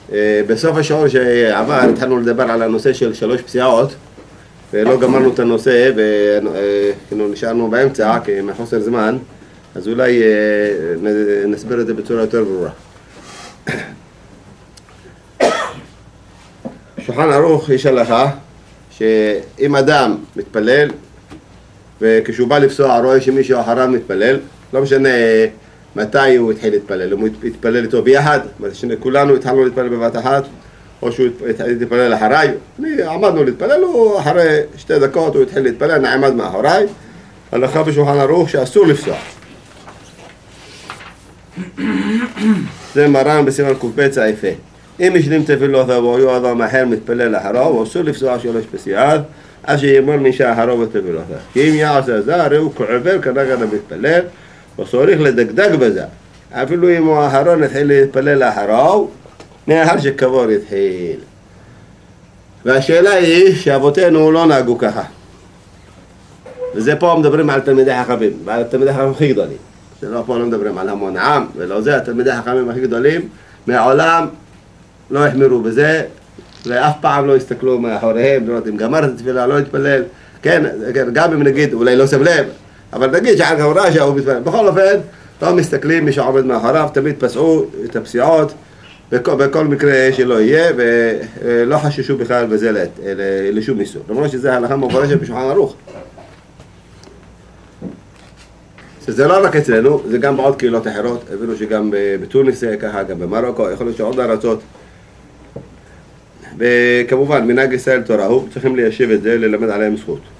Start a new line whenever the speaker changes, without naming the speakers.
בסוף השיעור שעבר התחלנו לדבר על הנושא של 3 פסיעות ולא גמרנו את הנושא ונשארנו באמצע כי מחוסר זמן, אז אולי נסביר את זה בצורה יותר ברורה. שולחן ערוך יש הלכה שאם אדם מתפלל וכשהוא בא לפסוע רואה שמישהו אחריו מתפלל, לא משנה מתי הוא התחיל להתפלל, אם הוא התפלל איתו ביחד, כולנו התחלנו להתפלל בבת אחת, או שהוא התפלל אחריי, עמדנו להתפלל, הוא אחרי 2 דקות הוא התחיל להתפלל, נעמד מאחוריי, הלכה בשולחן ערוך שאסור לפסוע. זה מרן בסימן ק"ב סעיף ה'. אם משלים תפילותיו או אדם אחר מתפלל אחריו, אסור לפסוע 3 פסיעות, עד שיאמר מי שאחריו בתפילותיו. כי אם יעשה זה, הרי הוא כעובר כנגד המתפלל, וצריך לדקדק בזה. אפילו אם הוא האחרון התחיל להתפלל אחריו, מאחר שכבור התחיל. והשאלה היא שאבותינו לא נהגו ככה. וזה פה מדברים על תלמידי חכמים, ועל תלמידי חכמים הכי גדולים. זה לא פה לא מדברים על המון עם, ולא זה, התלמידי חכמים הכי גדולים, מהעולם לא החמירו בזה, ואף פעם לא הסתכלו מאחוריהם, לראות אם גמר את התפילה, לא התפלל. כן, גם אם נגיד, אולי לא שם לב, אבל נגיד שאחר כך הוא ראה שהוא מתפלל. בכל אופן, לא מסתכלים, מי שעומד מאחוריו, תמיד פסעו את הפסיעות, בכל מקרה שלא יהיה, ולא חששו בכלל בזה לשום איסור. למרות שזה הלכה מפורשת בשולחן ערוך. שזה לא רק אצלנו, זה גם בעוד קהילות אחרות, הבינו שגם בתוניס ככה, גם במרוקו, יכול להיות שעוד ארצות. וכמובן, מנהג ישראל תורה הוא, צריכים ליישב את זה, ללמד עליהם זכות.